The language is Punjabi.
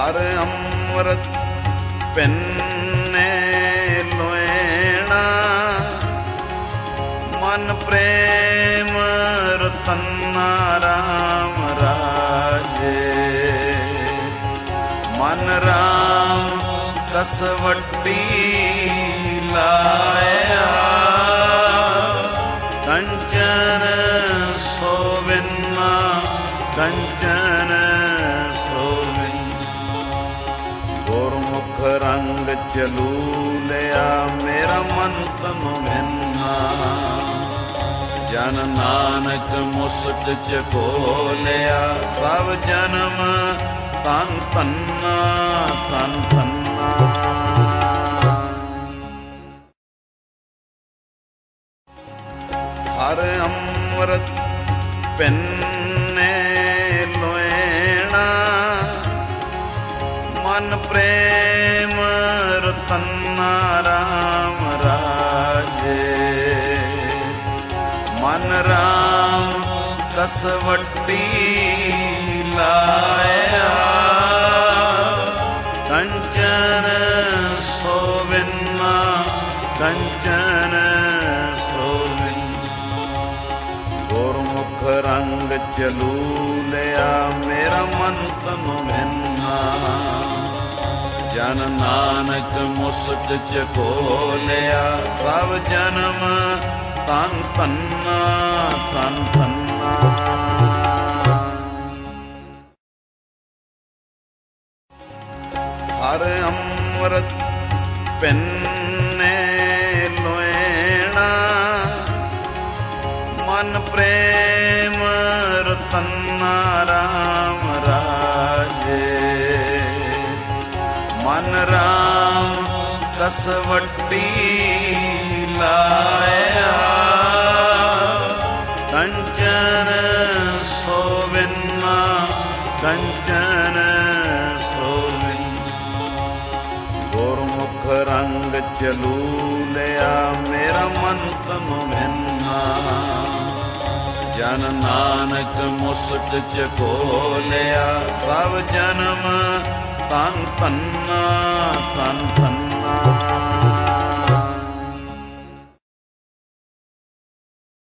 ਹਰ ਅੰਮ੍ਰਿਤ ਪਿੰਨੇ ਲੋਇਣਾ, ਮਨ ਪ੍ਰੇਮ ਰਤਨਾ ਰਾਮ ਰਾਜੇ। ਮਨ ਰਾਮ ਕਸਵੱਟੀ ਲਾਇਆ, ਕੰਚਨ ਸੋਵਿਨਾ ਕੰਚਨ ਸੋਵਿਨਾ। ਗੁਰਮੁਖ ਰੰਗ ਚਲੂ ਲਿਆ, ਮੇਰਾ ਮਨ ਤਨ ਮਿੰਨਾ। ਜਨ ਨਾਨਕ ਮੁਸਕ ਚ ਖੋਲਿਆ, ਸਭ ਜਨਮ ਤਨ ਤੰਨਾ ਤਨ ਤੰਨਾ। ਹਰ ਅੰਮ੍ਰਿਤ ਪਿੰਨੇ ਲੋਇਣਾ, ਮਨ ਪ੍ਰੇਮ ਰਤਨਾ ਰਾਮ ਰਾਜੇ। ਮਨ ਰਾਮ ਕਸਵੱਟੀ ਲਾਇਆ, ਕੰਚਨ ਸੋਵਿਨਾ ਕੰਚਨ ਸੋਵਿਨਾ। ਗੁਰਮੁਖ ਰੰਗ ਚਲੂ ਲਿਆ, ਮੇਰਾ ਮਨ ਤਨ ਮਿੰਨਾ। ਜਨ ਨਾਨਕ ਮੁਸਕ ਚ ਖੋਲਿਆ, ਸਭ ਜਨਮ ਤਨ ਤੰਨਾ ਤਨ ਤੰਨਾ। ਹਰ ਅੰਮ੍ਰਿਤ ਪਿੰਨੇ ਲੋਇਣਾ, ਮਨ ਪ੍ਰੇਮ ਰਤਨਾ ਰਾਮ ਰਾਜੇ। ਮਨ ਰਾਮ ਕਸਵੱਟੀ ਲਾਇਆ, ਕੰਚਨ ਸੋਵਿਨਾ ਕੰਚਨ ਸੋਵਿਨਾ। ਗੁਰਮੁਖ ਰੰਗ ਚਲੂ ਲਿਆ, ਮੇਰਾ ਮਨ ਤਨ ਮਿੰਨਾ। ਜਨ ਨਾਨਕ ਮੁਸਕ ਚ ਖੋਲਿਆ, ਸਭ ਜਨਮ ਤਨ ਤੰਨਾ ਤਨ ਤੰਨਾ।